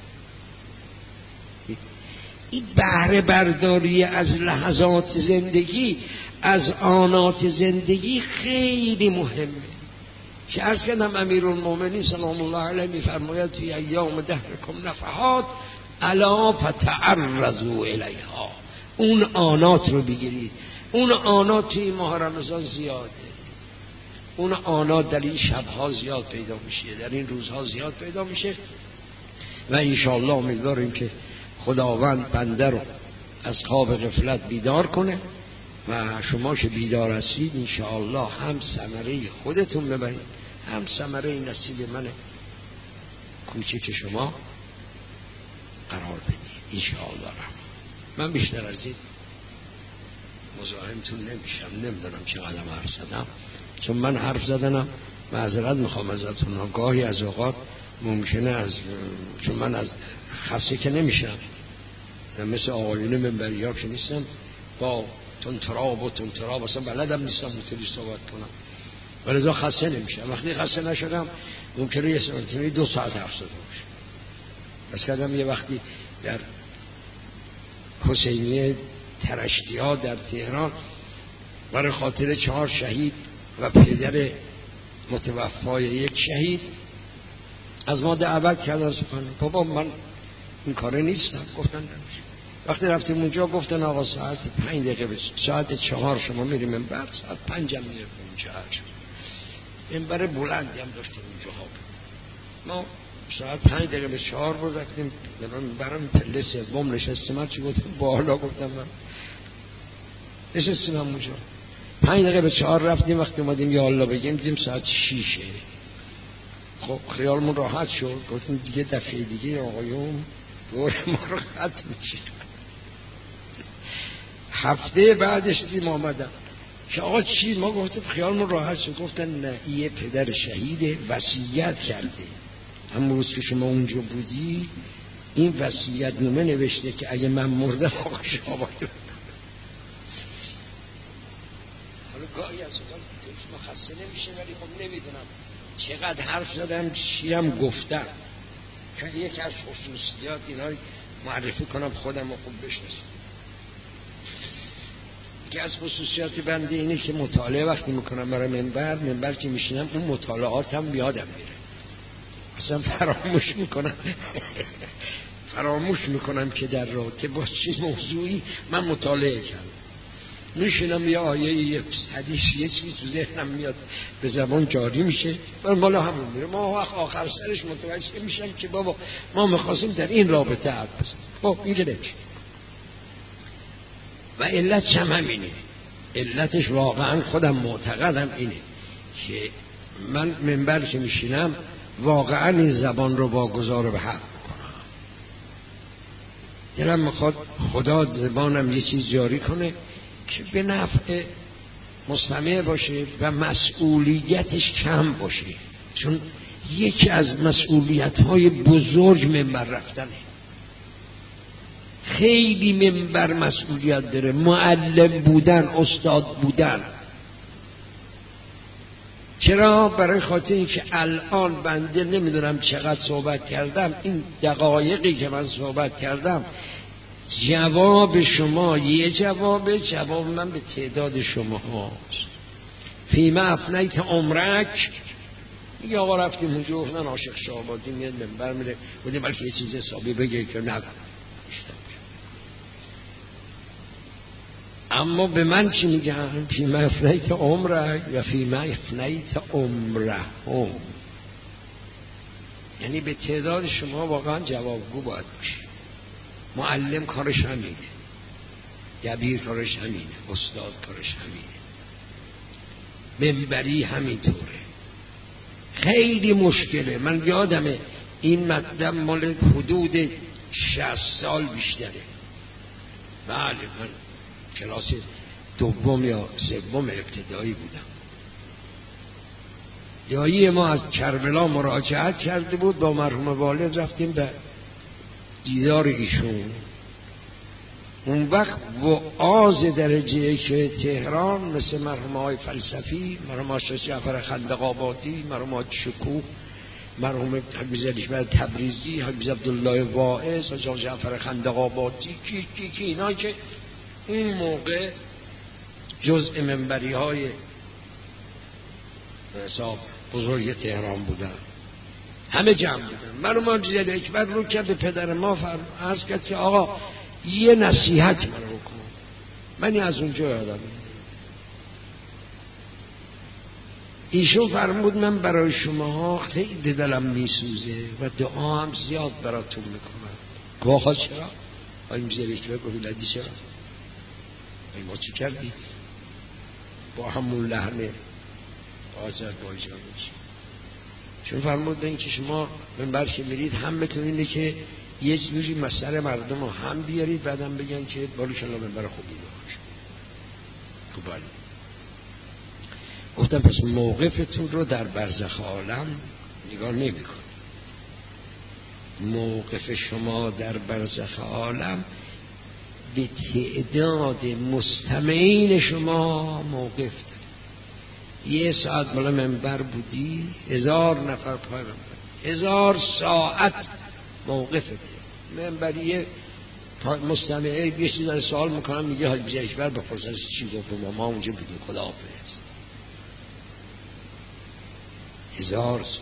این بهره برداری از لحظات زندگی، از آنات زندگی خیلی مهمه. که عرض کردم امیرالمومنین سلام الله علیه میفرماید فی ایام دهرکم نفحات الا فتعرضوا الیها. اون آنات رو بگیرید. اون آنات توی ماه رمضان زیاده، اون آنات در این شبها زیاد پیدا میشه، در این روزها زیاد پیدا میشه. و انشاءالله امیدواریم که خداوند بنده رو از خواب غفلت بیدار کنه و شما که بیدار هستید انشاءالله هم ثمره خودتون ببرید، هم ثمره نصیب من کوچک شما قرار بدید انشاءالله. من بیشتر از این مزاحمتون نمیشم. نمیدونم چقدر حرف زدم، چون من حرف زدنم معذرت میخوام ازتون. گاهی از اوقات ممکنه چون من از خسته که نمیشم، مثل آقایون منبری ها که نیستم، با تونتراب و تونتراب اصلا بلدم نیستم اونطوری صحبت کنم و لذا خسته نمیشم. وقتی خسته نشدم ممکنه یه ساعت 2 ساعت حرف زده باشه. بس کردم یه وقتی در حسینیه ترشتی‌ها در تهران برای خاطر 4 شهید و پدر متوفای یک شهید از ما دعوت کردن سخن. بابا من این کاره نیستم. گفتن نمیشه. وقتی رفتیم اونجا گفتن آقا ساعت 5 دقیقه ساعت 4 شما میریم منبر، ساعت 5 هم میریم اونجا. منبر بلندی هم داشتیم اونجا ها. ما ساعت 5 دقیقه به 4 رو رفتیم منبرم پله سوم نشستیم. من چی گفتم بالا گفتم من نشستیم اونجا. 5 دقیقه به 4 رفتیم. وقتی اومدیم یا الله بگیم دیدیم ساعت 6. خب خیالمون راحت شد. گفتیم دیگه دفعه دیگه آقایون دور ما رو ختم میشه. هفته بعدش دیدیم آمدم که آقا چی؟ ما گفتیم خیالمون راحت شد. گفتن نه یه پدر شهید وصیت کرده همون روز که شما اونجا بودی این وصیت نامه نوشته که اگه من مردم آقا شما باید. حالا گاهی از اوقات ما خسته نمیشه ولی خب نمیدونم چقدر حرف زدم چی هم گفتم. چون یکی از خصوصیات اینا معرفی کنم خودم رو خوب بشناسم. یکی از خصوصیات بنده اینه که مطالعه وقتی میکنم برای منبر که میشینم اون مطالعاتم یادم میره. اصلا فراموش میکنم که در رابطه با چه موضوعی من مطالعه کردم. میشینم یه آیه یه حدیث یه چیز تو ذهنم میاد به زبان جاری میشه و بالا همون میره. ما آخر سرش متوجه میشم که بابا ما میخواستیم در این رابطه حرف بزنیم. خب این که نمیشه و علتش هم همینه. علتش واقعا خودم معتقدم اینه که من منبر که میشینم واقعا این زبان رو واگذار به حق میکنم. دلم میخواد خدا زبانم یه چیز جاری کنه که به نفع مستمع باشه و مسئولیتش کم باشه. چون یکی از مسئولیت‌های بزرگ منبر رفتنه. خیلی منبر مسئولیت داره. معلم بودن، استاد بودن. چرا؟ برای خاطر اینکه الان بنده نمیدونم چقدر صحبت کردم. این دقایقی که من صحبت کردم جواب شما یه جواب من به تعداد شما هاست. فیما افنیت عمرک میگه آقا رفتیم اونجا گفتن عاشق شعبادی میاد منبر میره بودیم بلکه یه چیز حسابی بگه که نگم. اما به من چی میگن؟ فیما افنیت عمرک و فیما افنیت عمرهم. یعنی به تعداد شما واقعا جوابگو باید باشه. معلم کارش همینه، دبیر کارش همینه، استاد کارش همینه، منبری همینطوره. خیلی مشکله. من یادمه این مطلب مال حدود 60 سال بیشتره. بله من کلاس 2 یا 3 ابتدایی بودم. دایی ما از کربلا مراجعت کرده بود، با مرحوم والد رفتیم به دیدار ایشون. اون وقت وعاظ درجه که تهران مثل مرحوم های فلسفی، مرحوم آقای جعفر خندق‌آبادی، مرحوم آقای شکوه، مرحوم حبیب علیشبر تبریزی، حبیب عبدالله واعظ، آقای جعفر خندق‌آبادی کی اینا که اون موقع جزء منبری های حساب بزرگ تهران بودن، همه جمع بودن. مرحوم آقای اکبر رو که به پدر ما عرض کرد که آقا یه نصیحت من رو کن. من از اونجا یادم ایشون فرمود من برای شما خیلی دلم میسوزه و دعا هم زیاد براتون میکنم. گواه چرا؟ آقای اکبر گفت لدی چرا؟ ما چی کردیم؟ با همون لحنه آذربایجانیش. چون فرمود این که شما منبر که میرید هم بتون اینه که یه جوری مسئله مردم رو هم بیارید بعدم بگن که باریکلا منبر خوبی باشه. خب بله. گفتم پس موقفتون رو در برزخ عالم نگاه نمی کنید. موقف شما در برزخ عالم به تعداد مستمعین شما موقف داریم. 1 ساعت بالا منبر بودی 1000 نفر پای منبر، 1000 ساعت موقفته. منبریه مستمعه یه چیز سوال میکنم میگه حاج بیجشبر به فرصت چی گفت؟ ما اونجا بودیم خدا حافظ. 1000 ساعت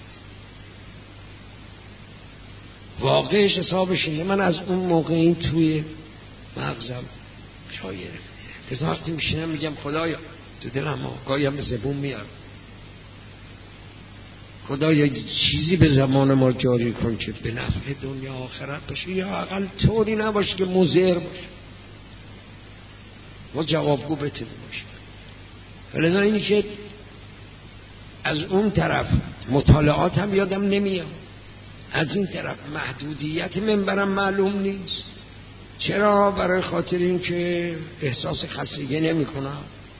واقعش حسابش اینه. من از اون موقع این توی مغزم جای گرفته. وقتی میشینم میگم خدایا تو دلم گاهی هم به زبون میارم، خدایا چیزی به زمان ما جاری کن که به نفع دنیا آخرت باشه، یا اقل طوری نباشه که مضر باشه، ما جوابگو بتونیم باشیم. ولذا اینی که از اون طرف مطالعات هم یادم نمیاد، از این طرف محدودیت منبرم معلوم نیست. چرا؟ برای خاطر این که احساس خستگی نمی کنم.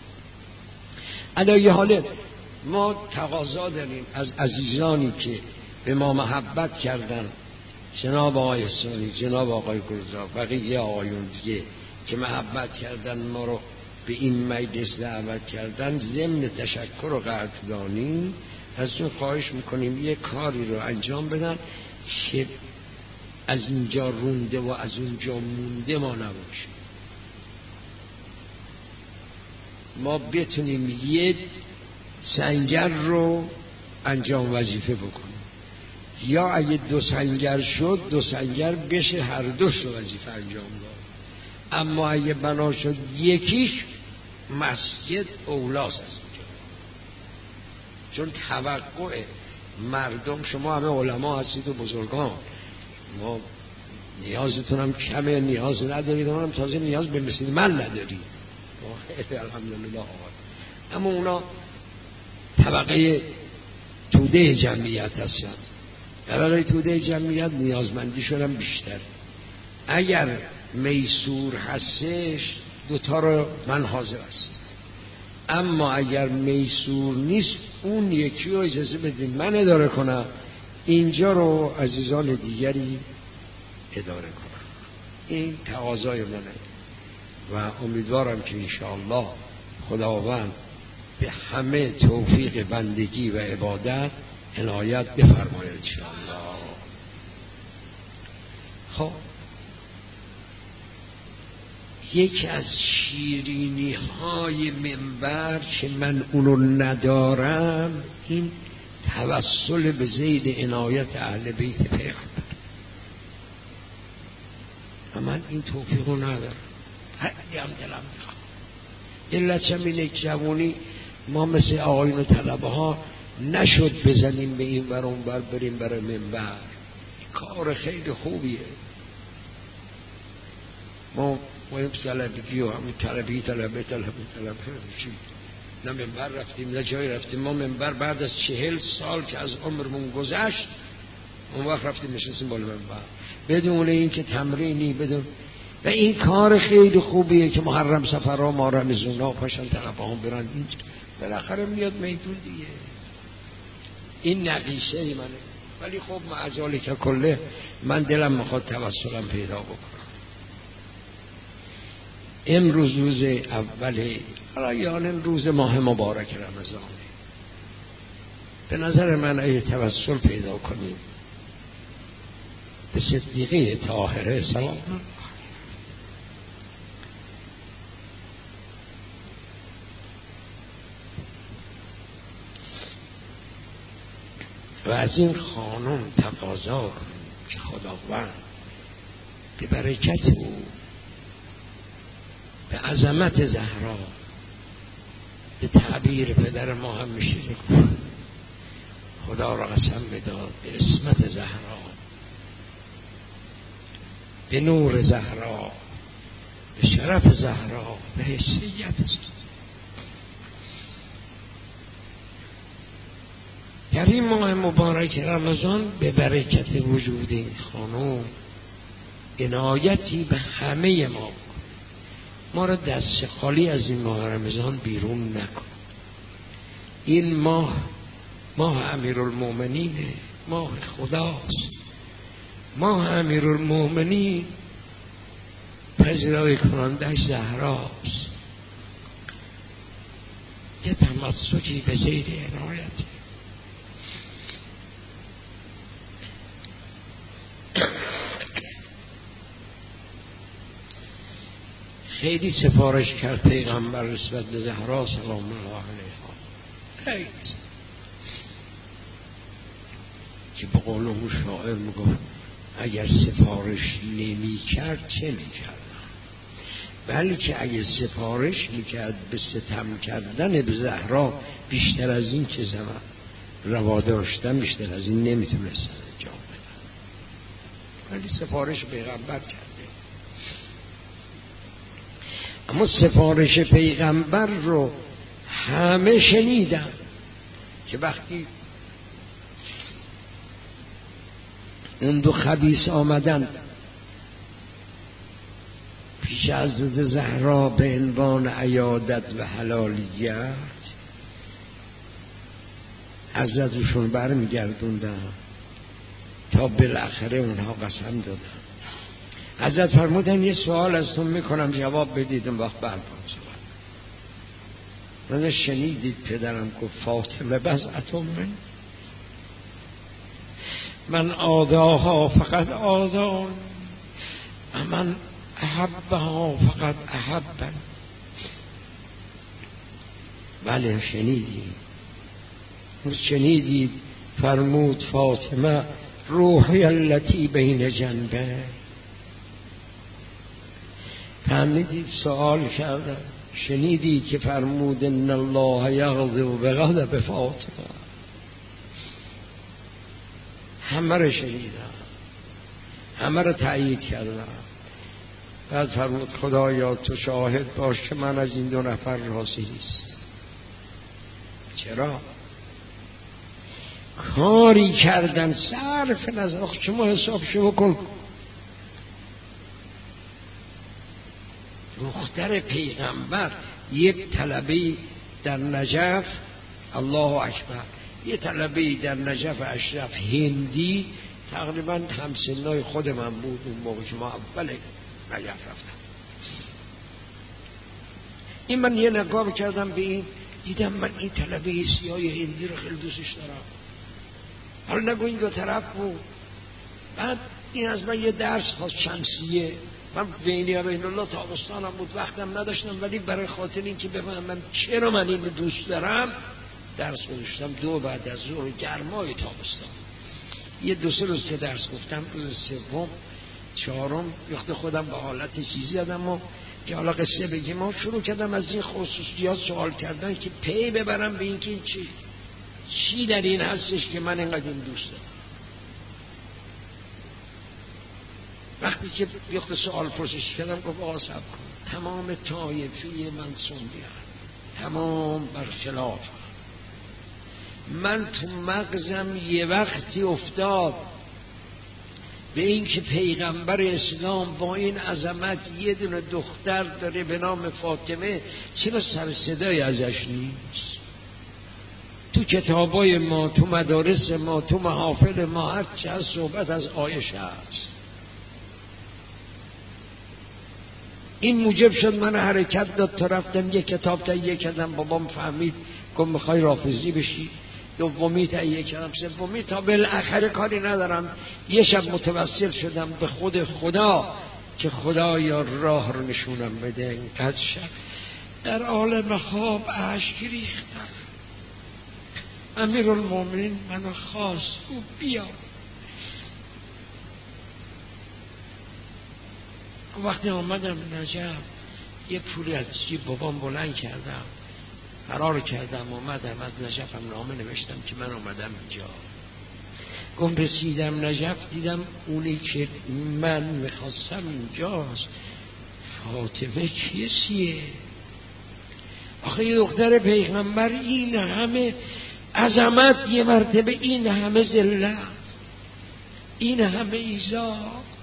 الان حاله ما تقاضا داریم از عزیزانی که به ما محبت کردن، جناب آقای حسانی، جناب آقای گلزار، بقیه آقایون دیگه که محبت کردن ما رو به این مجلس دعوت کردن، ضمن تشکر و قدردانی ازشون خواهش میکنیم یه کاری رو انجام بدن که از اینجا رونده و از اونجا مونده ما نباشه. ما بتونیم یه سنگر رو انجام وظیفه بکنیم، یا اگه 2 سنگر شد 2 سنگر بشه هر دوش رو وظیفه انجام داد. اما اگه بنا شد یکیش، مسجد اولاست از اینجا، چون توقع مردم، شما همه علما هستید و بزرگان، ما نیازتون هم کمه، نیاز ندارید، هم تازه نیاز به مثل من ندارید الحمدلله. اما اونا طبقه توده جمعیت هستن، طبقه توده جمعیت نیازمندیشون هم بیشتر. اگر میسور هستش 2 تا رو من حاضر هستم، اما اگر میسور نیست اون یکی رو اجازه بدید من اداره کنم، اینجا رو عزیزان دیگری اداره کنم. این تقاضای منه و امیدوارم که انشاءالله خداوند به همه توفیق بندگی و عبادت عنایت بفرماید انشاءالله. خب یکی از شیرینی های منبر که من اونو ندارم، این توسل به زید عنایت اهل بیت پیغمبر، و من این توفیقو ندارم. خیلی هم دلم میخواد. علتشم اینه که جوانی ما مثل آقایون طلبه ها نشد بزنیم به این ور اون ور بریم برای منبر. کار خیلی خوبیه. ما این طلبگی و همین طلبی چی نه منبر رفتیم نه جای رفتیم. ما منبر بعد از 40 سال که از عمرمون گذشت اون وقت رفتیم نشستیم بالا منبر بدون این که تمرینی بدون. و این کار خیلی خوبیه که محرم سفرها ما رمزونا پاشن طلبه هم برن اینجا، بالاخره میاد میدون دیگه. این نقیصه ای منه. ولی خب معجالی که کله من دلم میخواد توسلم پیدا بکنم. امروز روز اوله رایان روز ماه مبارک رمضانه. به نظر من اگه توسل پیدا کنیم به صدیقه طاهره سلام و از این خانم تقاضا کنیم که خداوند به برکت او، به عظمت زهرا، به تعبیر پدر ما هم میشه خدا را قسم بداد به عصمت زهرا، به نور زهرا، به شرف زهرا، به حیثیت در این ماه مبارک رمضان به برکت وجود این خانم عنایتی به همه ما را دست خالی از این ماه رمضان بیرون نکن. این ماه امیرالمومنینه، ماه خداست. ماه امیرالمومنین پذیرایی کنندش زهراست، یه تمسکی به زیر عنایت. خیلی سفارش کرد پیغمبر نسبت به زهرا سلام الله علیها، خیلی که به قول اون شاعر میگفت اگر سفارش نمی کرد چه می کرد، بلکه اگر سفارش میکرد به ستم کردن به زهرا بیشتر از این که زمان روا داشتن بیشتر از این نمیتونستن انجام بدن، ولی سفارش پیغمبر کرده. اما سفارش پیغمبر رو همه شنیدن که وقتی اون دو خبیث آمدن پیش حضرت زهرا به عنوان عیادت و حلالیت، حضرتشون برمیگردوندن تا بالاخره اونها قسم دادن. حضرت فرمودن یه سوال ازتون میکنم جواب بدید، اون وقت بعد من شنیدید پدرم گفت فاطمه بضعة من آذاها فقط آذان و من احبها فقط احبن. بله شنیدید فرمود فاطمه روحی التی بین جنبه. فهمیدید سوال کردم، شنیدید که فرمود ان الله یغضب بغضب فاطمه. همه رو شنیدم، همه رو تأیید کردم. بعد فرمود خدایا تو شاهد باش که من از این دو نفر راضی نیست. چرا؟ کاری کردن صرف نظر. شما حساب شما کن، دختر پیغمبر یک طلبه در نجف، الله اکبر، یه طلبه در نجف اشرف هندی تقریبا همسنای خود من بود اون موقع که ما اول نجف رفتم. این من یه نگاه کردم به این، دیدم من این طلبه سیاه هندی رو خیلی دوستش دارم. حالا نگو این دو طرف بود. بعد این از من یه درس خواست شمسیه. من بینی بین الله تابستانم بود، وقتم نداشتم، ولی برای خاطر این که بفهمم چرا من اینو دوست دارم درس گذاشتم. 2 بعد از ظهر گرمای تابستان یه 2-3 روز که درس گفتم، روز سوم 4م وقت خودم به حالت چیزی دادم و که حالا قصه بگیم و شروع کردم از این خصوصیات سوال کردن که پی ببرم به این که چی در این هستش که من اینقدر این دوست دارم. وقتی که وقت سوال پرسش کردم گفت آقا صبر کن، تمام طایفه من سنی‌ام، تمام برخلاف من تو مغزم یه وقتی افتاد به این که پیغمبر اسلام با این عظمت یه دونه دختر داره به نام فاطمه، چرا سر صدای ازش نیست؟ تو کتابای ما، تو مدارس ما، تو محافل ما هر چه از صحبت از عایشه هست. این موجب شد من حرکت داد تا رفتم یه کتاب تهیه کردم. بابام فهمید گفت میخوای رافضی بشی. دومی تهیه کردم، سومی تا بالاخره کاری ندارم یه شب متوسل شدم به خود خدا که خدا یا راه رو نشونم بده. اینقدر شب در عالم خواب اشک ریختم. امیرالمومنین منو خواست و بیا. وقتی آمدم نجف یه پولی از جیب بابام بلند کردم، فرار کردم، اومدم از نجفم نامه نوشتم که من اومدم اینجا. گم رسیدم نجف دیدم اونی که من میخواستم اینجاست. فاطمه کیه؟ آخه یه دختر پیغمبر این همه عظمت، یه مرتبه این همه ذلت، این همه ایذا،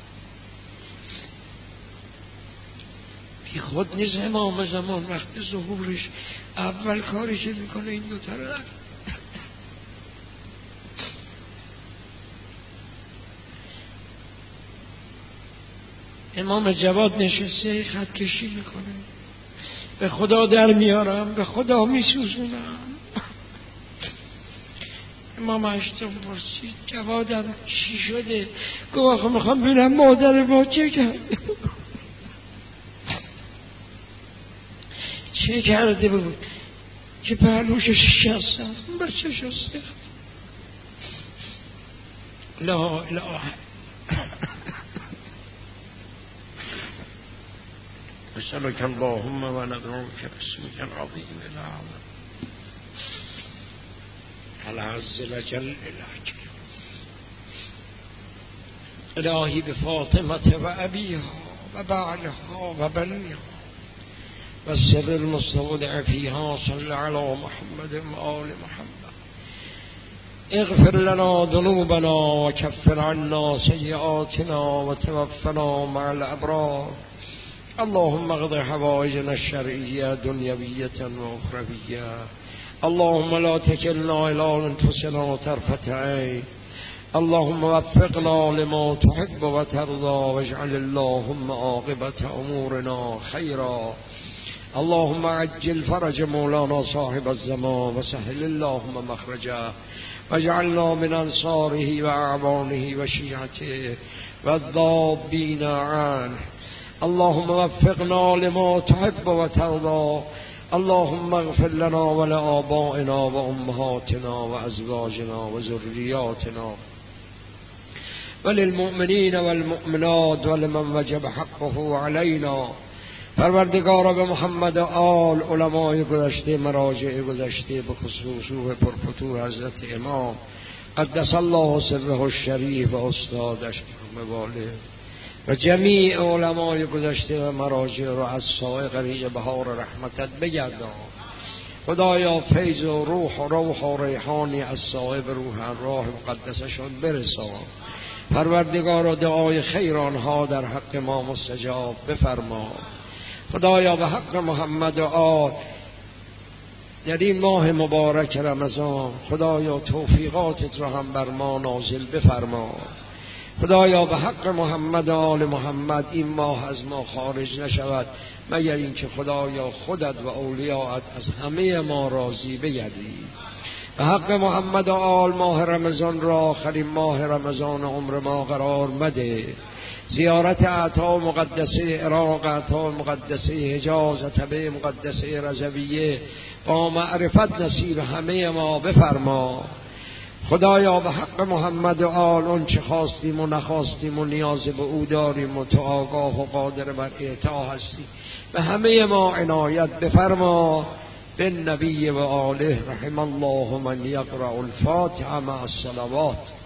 بی خود نیست. امام زمان وقت ظهورش اول کارش میکنه این دو طرف. امام جواد نشسته خط کشی میکنه. به خدا در میارم، به خدا میسوزونم. امام هشتم پرسید جوادم چی شده؟ گفت آخه میخوام ببینم مادر ما چه کرده، چه کرده بود که پهلوش شکستن، بچه شسته. لا اله اسألك اللهم وندعوك باسمك العظيم الأعظم العز الجل الهی بفاطمة و ابیها و بعلها و بنیها و سر المستودع فيها صل على محمد و آل محمد. اغفر لنا ذنوبنا و کفر عنا سیئاتنا و توفنا مع الابرار. اللهم اقض حوائجنا الشرعية دنيوية وأخروية. اللهم لا تكلنا إلى أنفسنا طرفة عين. اللهم وفقنا لما تحب وترضى واجعل اللهم عاقبة أمورنا خيرا. اللهم عجل فرج مولانا صاحب الزمان وسهل اللهم مخرجه واجعلنا من أنصاره وأعوانه وشيعته والذابين عنه. اللهم وفقنا لما تحب وترضى. اللهم اغفر لنا ولآبائنا وأمهاتنا وأزواجنا وذرياتنا وللمؤمنين والمؤمنات ولمن وجب حقه علينا. پروردگارا به محمد و آل، علمای گذشته، مراجع گذشته، به خصوص روح پرفتوح حضرت امام قدس الله سره الشریف و استادش مواله و جمیع علمای گذشته و مراجع را از سائق بهار رحمتت بگردان. خدایا فیض و روح و روح و ریحانی از صاحب روح راه مقدسشون برسان. پروردگار دعای خیر آنها در حق ما مستجاب بفرما. خدایا به حق محمد و آل در این ماه مبارک رمضان خدایا توفیقاتت را هم بر ما نازل بفرما. خدایا به حق محمد و آل محمد این ماه از ما خارج نشود مگر اینکه خدایا خودت و اولیاءت از همه ما راضی بگردی. به حق محمد و آل ماه رمضان را آخرین ماه رمضان عمر ما قرار مده. زیارت اعطا مقدسه عراق، اعطا مقدسه حجاز، تبع مقدسه رضویه با معرفت نصیب همه ما بفرما. خدایا به حق محمد و آل اون چه خواستیم و نخواستیم و نیاز به او داریم و تو آگاه و قادر بر اعطا هستی، به همه ما عنایت بفرما. بالنبی و آله رحم الله من یقرأ الفاتحه مع الصلوات.